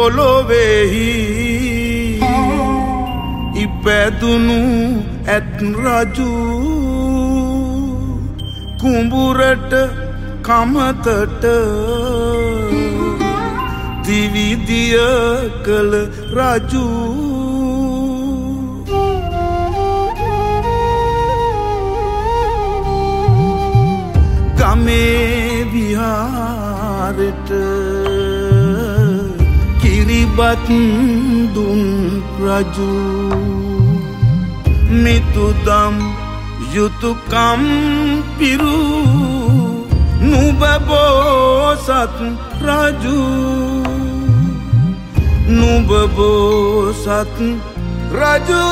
පොළොවෙහි ඉපැදුණු ඇත් රජු කුඹුරට කමතට දිවිදිය කළ රජු ගමේ විහාරෙට කිරිබත් දුන් රජු මිතුදම් යුතුයකම් පිරු නුඹ බෝසත් රජු නුඹ බෝසත් රජු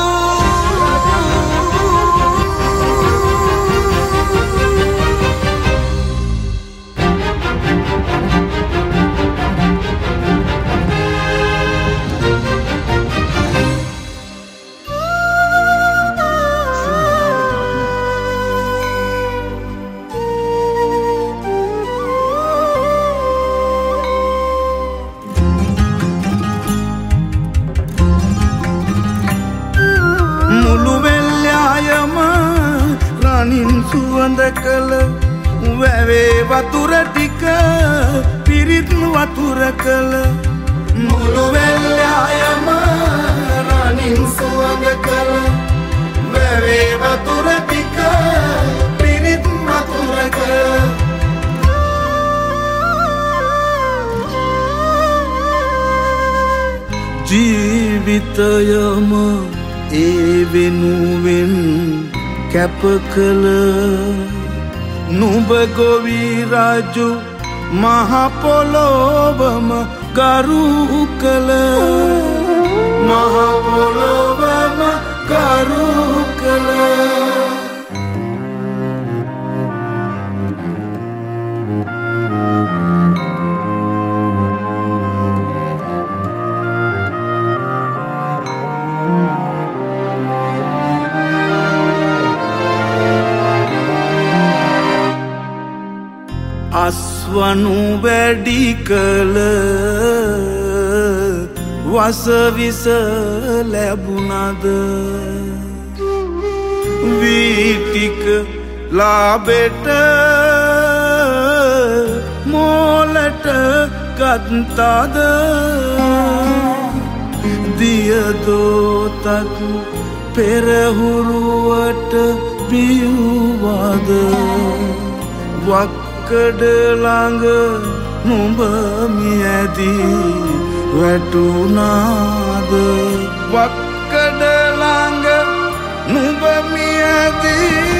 සුවඳ කළ වැවේ වතුර ටික පිරිත් වතුර කළ මුළු වෙල්යායම රණින් සුවඳ කළ වැවේ වතුර ටික පිරිත් වතුර කළ ජීවිතයම ඒ වෙනුවෙන් කැප කළ නුඹ ගොවි රජු මහ පොළොවම ගරු කළ මහ පොළොවම ගරු කළ අස්වනු වැඩි කළ වසවිස ලැබුණද වීටික ලාබෙට මෝලට ගත්තද දියදෝතත් පෙරහුරුවට පියුවද වක්කඩ ළඟ නුඹ මියදී වැටුණාද වක්කඩ ළඟ නුඹ මියදී